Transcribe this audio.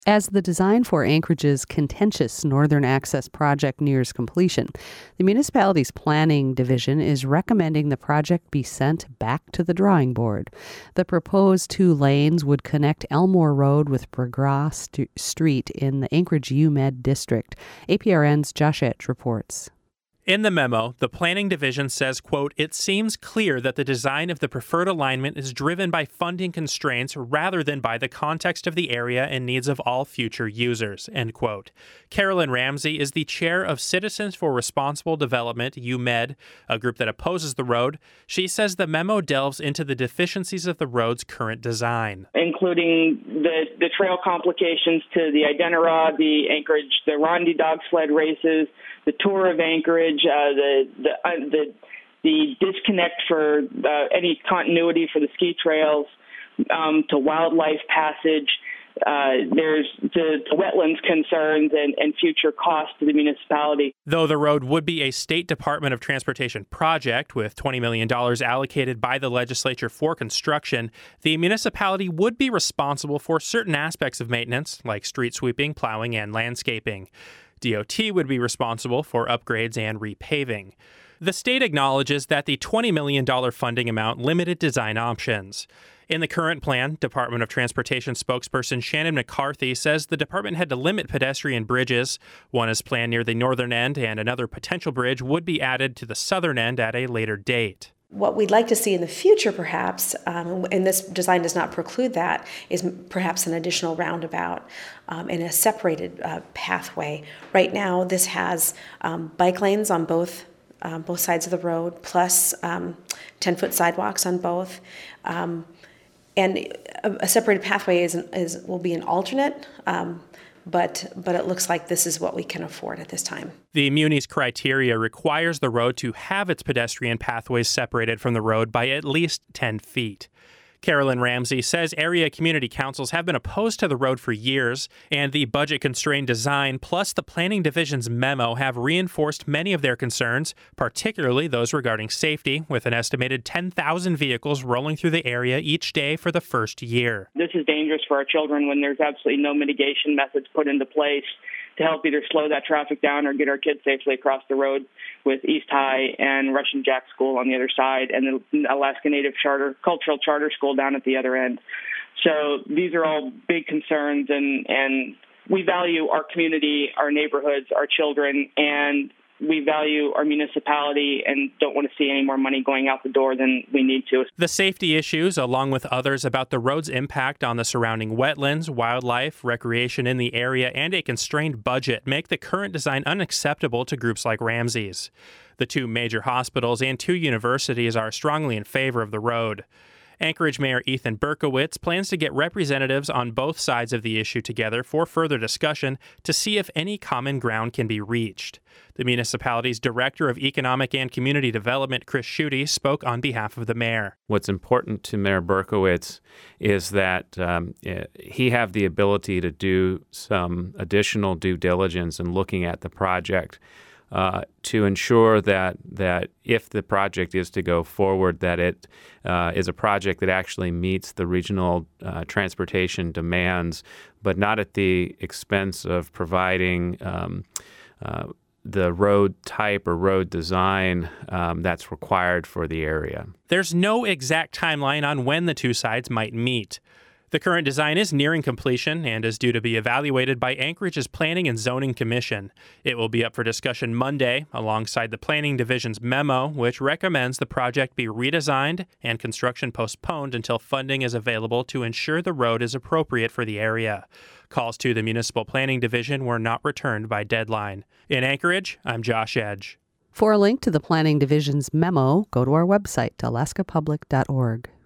As the design for Anchorage's contentious Northern Access project nears completion, the municipality's planning division is recommending the project be sent back to the drawing board. The proposed 2 lanes would connect Elmore Road with Burgrass Street in the Anchorage UMed district. APRN's Josh Edge reports. In the memo, the Planning Division says, quote, "It seems clear that the design of the preferred alignment is driven by funding constraints rather than by the context of the area and needs of all future users," end quote. Carolyn Ramsey is the chair of Citizens for Responsible Development, UMed, a group that opposes the road. She says the memo delves into the deficiencies of the road's current design, including the trail complications to the Iditarod, the Anchorage, the Rondi dog sled races, the tour of Anchorage, the disconnect for any continuity for the ski trails, to wildlife passage. There's the wetlands concerns and future costs to the municipality. Though the road would be a State Department of Transportation project with $20 million allocated by the legislature for construction, the municipality would be responsible for certain aspects of maintenance, like street sweeping, plowing, and landscaping. DOT would be responsible for upgrades and repaving. The state acknowledges that the $20 million funding amount limited design options. In the current plan, Department of Transportation spokesperson Shannon McCarthy says the department had to limit pedestrian bridges. One is planned near the northern end, and another potential bridge would be added to the southern end at a later date. What we'd like to see in the future, perhaps, and this design does not preclude that, is perhaps an additional roundabout and a separated pathway. Right now, this has bike lanes on both sides of the road, plus 10-foot sidewalks on both. And a separated pathway will be an alternate, but it looks like this is what we can afford at this time. The Muni's criteria requires the road to have its pedestrian pathways separated from the road by at least 10 feet. Carolyn Ramsey says area community councils have been opposed to the road for years, and the budget-constrained design plus the Planning Division's memo have reinforced many of their concerns, particularly those regarding safety, with an estimated 10,000 vehicles rolling through the area each day for the first year. This is dangerous for our children when there's absolutely no mitigation methods put into place to help either slow that traffic down or get our kids safely across the road, with East High and Russian Jack School on the other side and the Alaska Native Cultural Charter School down at the other end. So these are all big concerns, and we value our community, our neighborhoods, our children, and we value our municipality and don't want to see any more money going out the door than we need to. The safety issues, along with others about the road's impact on the surrounding wetlands, wildlife, recreation in the area, and a constrained budget, make the current design unacceptable to groups like Ramsey's. The 2 major hospitals and 2 universities are strongly in favor of the road. Anchorage Mayor Ethan Berkowitz plans to get representatives on both sides of the issue together for further discussion to see if any common ground can be reached. The municipality's Director of Economic and Community Development, Chris Schutte, spoke on behalf of the mayor. What's important to Mayor Berkowitz is that he have the ability to do some additional due diligence in looking at the project to ensure that if the project is to go forward, that it is a project that actually meets the regional transportation demands, but not at the expense of providing the road type or road design that's required for the area. There's no exact timeline on when the 2 sides might meet. The current design is nearing completion and is due to be evaluated by Anchorage's Planning and Zoning Commission. It will be up for discussion Monday, alongside the Planning Division's memo, which recommends the project be redesigned and construction postponed until funding is available to ensure the road is appropriate for the area. Calls to the Municipal Planning Division were not returned by deadline. In Anchorage, I'm Josh Edge. For a link to the Planning Division's memo, go to our website, alaskapublic.org.